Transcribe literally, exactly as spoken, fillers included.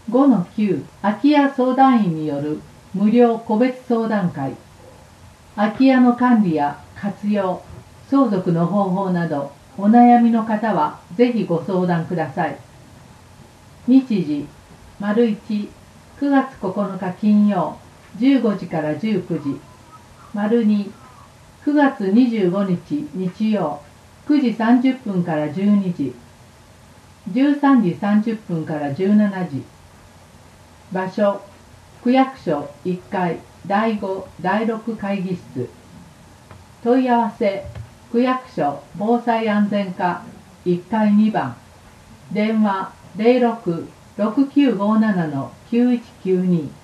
ごのきゅう 空き家相談員による無料個別相談会。空き家の管理や活用、相続の方法などお悩みの方はぜひご相談ください。日時、丸いち、くがつここのか金曜じゅうごじからじゅうくじ、丸に、くがつにじゅうごにち日曜くじさんじゅっぷんからじゅうにじ、じゅうさんじさんじゅっぷんからじゅうしちじ。場所、区役所いっかいだいごだいろく会議室。問い合わせ、区役所防災安全課いっかいにばん。電話ゼロろく ろくきゅうごなな きゅういちきゅうに。